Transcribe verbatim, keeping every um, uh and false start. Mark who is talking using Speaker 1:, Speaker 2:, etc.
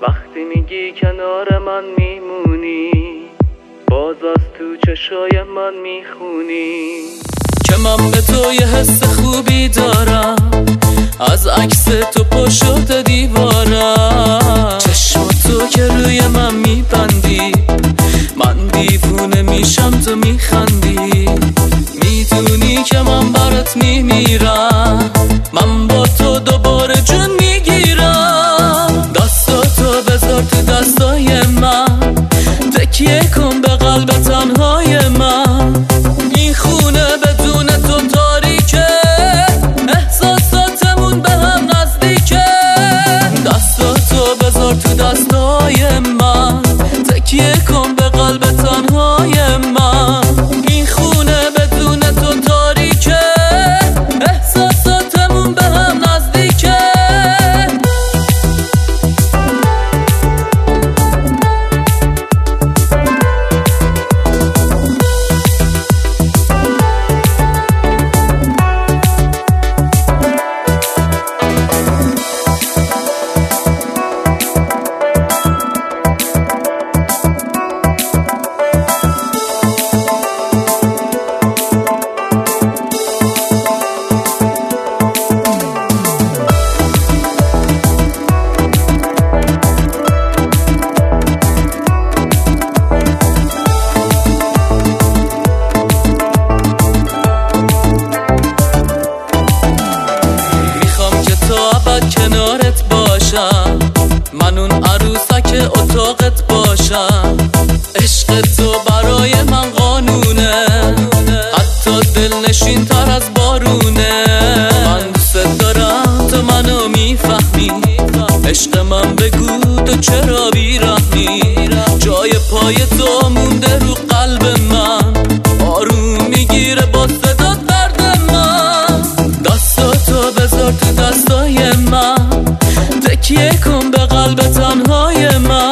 Speaker 1: وقتی میگی کنار من میمونی، باز از تو چشای من میخونی
Speaker 2: که من به تو یه حس خوبی دارم، از عکس تو پا شده دیوارم. چشم تو که روی من میبندی، من دیوونه میشم تو میخندی. میدونی که من برات میمیرم، من با تو دوباره جون میگیرم. دستاتو بذار تو دستای من، تکیه کن به قلب تنهای من. این خونه بدون تو تاریکه، احساساتمون به هم نزدیکه. دستاتو بذار تو دستای من، تکیه کن به قلب تنهای من. این خونه بدون تو تاریکه، احساساتمون به هم نزدیکه. کنارت باشم، من اون عروسک اتاقت باشم. عشق تو برای من قانونه، حتی دلنشین تر از بارونه. من دوست دارم تو منو میفهمی، عشق من بگو تو چرا بیرحمی. جای پای تو مونده رو قلب من، آروم میگیره با صدا درد من. دستاتو بذار تو دستای من، تکیه کن به قلب تنهای من.